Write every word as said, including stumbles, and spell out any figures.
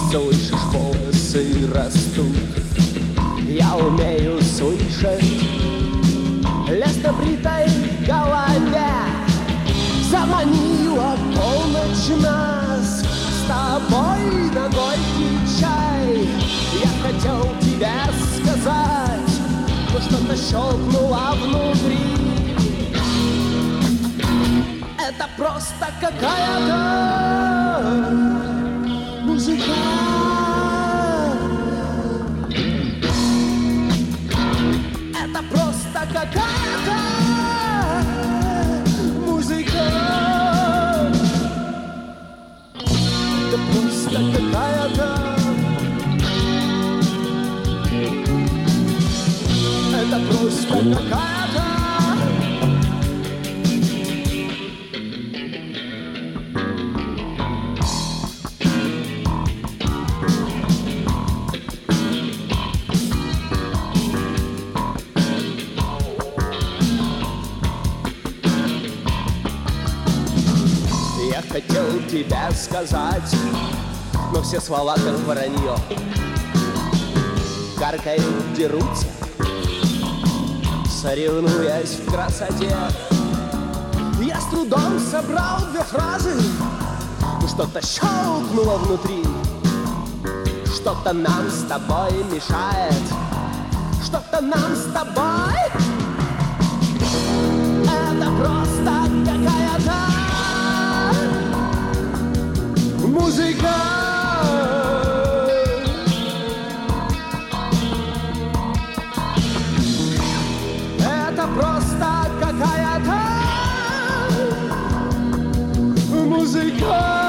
Слышишь, волосы растут, я умею слышать. Лес на бритой голове заманила полночь нас с тобой на горький чай. Я хотел тебе сказать, но что-то щелкнуло внутри. Это просто какая-то музыка. Это просто какая-то музыка. Это просто какая-то. Это просто какая-то. Я хотел тебе сказать, но все слова как воронье. Каркают, дерутся, соревнуясь в красоте. Я с трудом собрал две фразы, но что-то щелкнуло внутри. Что-то нам с тобой мешает, что-то нам с тобой. Это просто какая-то музыка. Это просто какая-то музыка.